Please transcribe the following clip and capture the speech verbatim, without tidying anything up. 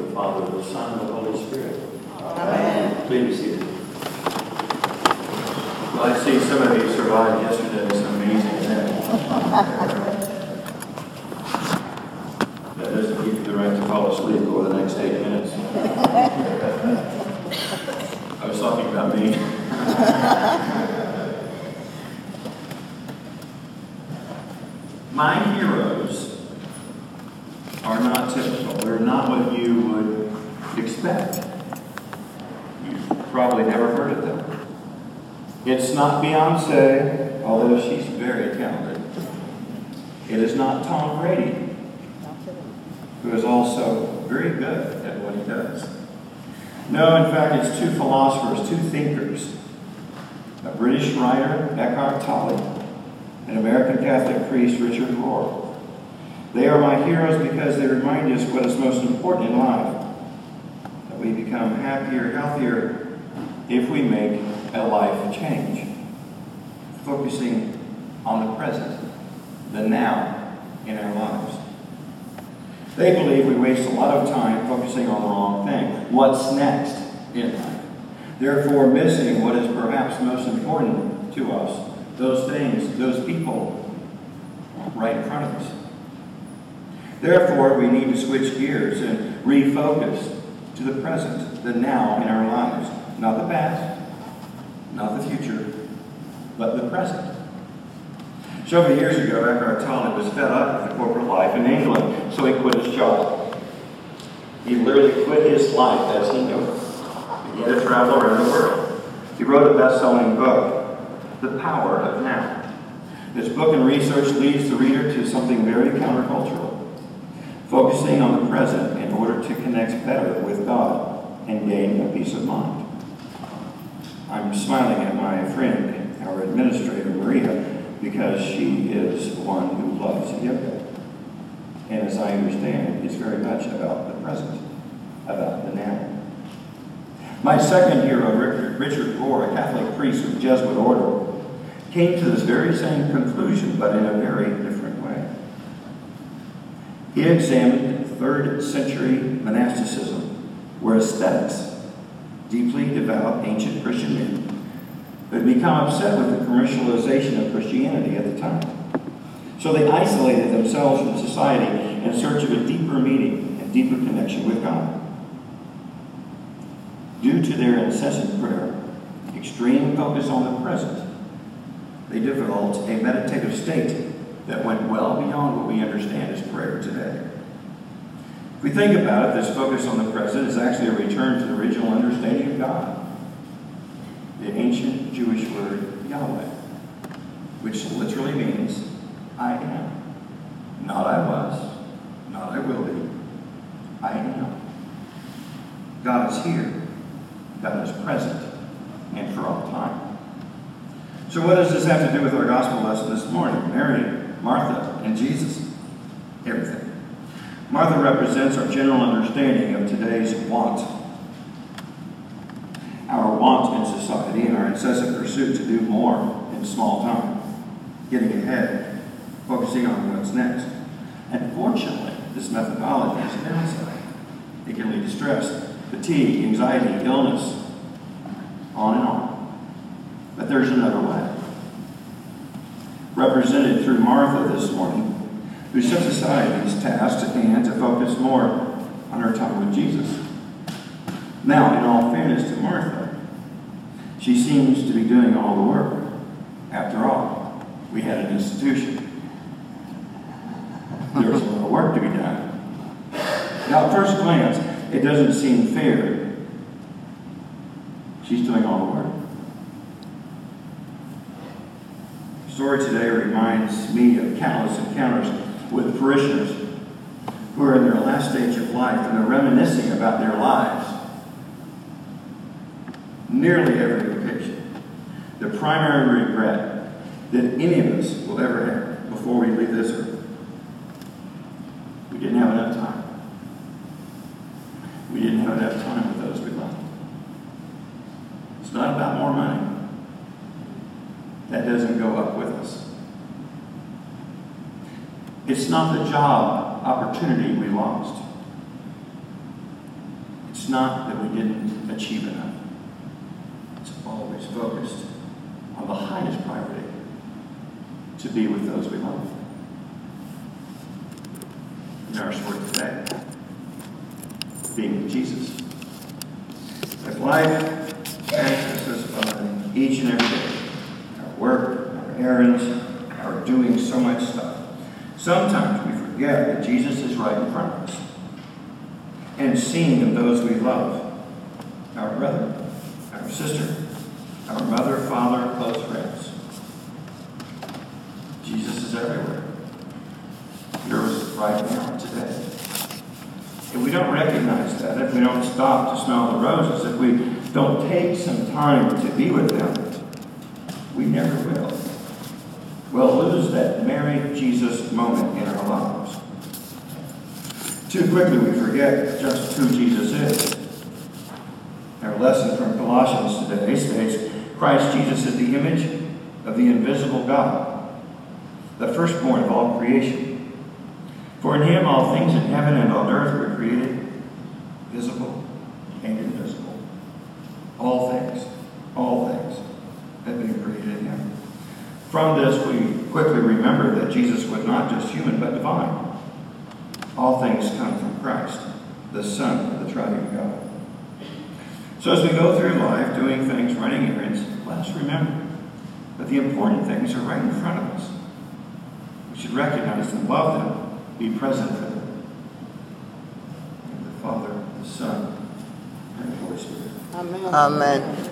the Father, the Son, and the Holy Spirit. Amen. Please be seated. Well, I see some of you survived yesterday's amazing event. That doesn't give you the right to fall asleep over the next eight minutes. I was talking about me. My heroes are not typical. They're not what you would expect. You've probably never heard of them. It's not Beyonce, although she's very talented. It is not Tom Brady, who is also very good at what he does. No, in fact, it's two philosophers, two thinkers, a British writer, Eckhart Tolle, an American Catholic priest, Richard Rohr. They are my heroes because they remind us what is most important in life, that we become happier, healthier, if we make a life change, focusing on the present, the now in our lives. They believe we waste a lot of time focusing on the wrong thing, what's next in life, therefore missing what is perhaps most important to us, those things, those people right in front of us. Therefore, we need to switch gears and refocus to the present, the now in our lives. Not the past, not the future, but the present. Several years ago, Eckhart Tolle was fed up with the corporate life in England, so he quit his job. He literally quit his life as he knew it. He began to travel around the world. He wrote a best-selling book, The Power of Now. This book and research leads the reader to something very countercultural, focusing on the present in order to connect better with God and gain a peace of mind. I'm smiling at my friend, our administrator, Maria, because she is one who loves yoga. And as I understand, it's very much about the present, about the now. My second hero, Richard Rohr, a Catholic priest of the Jesuit order, came to this very same conclusion, but in a very different way. He examined third century monasticism, where ascetics, deeply devout ancient Christian men, had become upset with the commercialization of Christianity at the time. So they isolated themselves from society in search of a deeper meaning and deeper connection with God. Due to their incessant prayer, extreme focus on the present, they developed a meditative state that went well beyond what we understand as prayer today. If we think about it, this focus on the present is actually a return to the original understanding of God, the ancient Jewish word Yahweh, which literally means I am. Not I was, not I will be. I am. God is here. God is present, and for all time. So what does this have to do with our gospel lesson this morning? Mary, Martha, and Jesus. Everything. Martha represents our general understanding of today's want. Our want in society and our incessant pursuit to do more in small time. Getting ahead, focusing on what's next. And fortunately, this methodology is a downside. It can lead to stress, fatigue, anxiety, illness, on and on. But there's another way. Represented through Martha this morning, who sets aside these tasks and to focus more on her time with Jesus. Now, in all fairness to Martha, she seems to be doing all the work. After all, we had an institution. There was a lot of work to be done. Now, at first glance, it doesn't seem fair. She's doing all the work. The story today reminds me of countless encounters with parishioners who are in their last stage of life and they're reminiscing about their lives. Nearly every occasion. The primary regret that any of us will ever have before we leave this earth. We didn't have enough time. We didn't have enough time with those we loved. It's not about more money. That doesn't go up with us. It's not the job opportunity we lost. It's not that we didn't achieve enough. It's always focused on the highest priority, to be with those we love. In our story today, being with Jesus. If life passes us by each and every day, our work, our errands, our doing so much stuff, sometimes we forget that Jesus is right in front of us and seeing in those we love, our brother, our sister, our mother, father, close friends. Jesus is everywhere. Yours right now, today. If we don't recognize that, if we don't stop to smell the roses, if we don't take some time to be with them, we never will. We'll lose that Mary Jesus moment in our lives. Too quickly we forget just who Jesus is. Our lesson from Colossians today states, Christ Jesus is the image of the invisible God, the firstborn of all creation. For in him all things in heaven and on earth were created, visible and invisible. All things, all things have been created in him. From this we quickly remember that Jesus was not just human but divine. All things come from Christ, the Son of the triune God. So as we go through life doing things, running errands, let us remember that the important things are right in front of us. We should recognize them, love them, be present for them. And the Father, the Son, and the Holy Spirit. Amen. Amen.